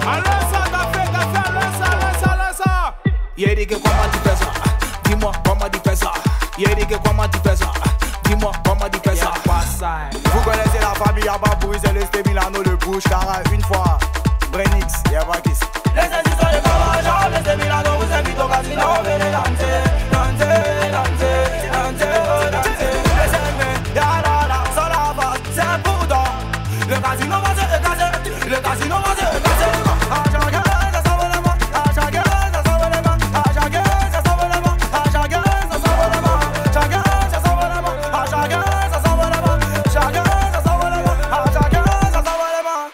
Yédigue, comment tu fais ça? Dis-moi comment tu fais ça? Yédigue, comment tu fais ça? Dis-moi comment tu fais ça? Vous connaissez la famille Ababou, c'est le Sté Milano, le bouche, car une fois, Brenix et Abakis. Les institutions de Cavaja, les Sté Milano, vous invitez au casino, venez danser, danser, danser.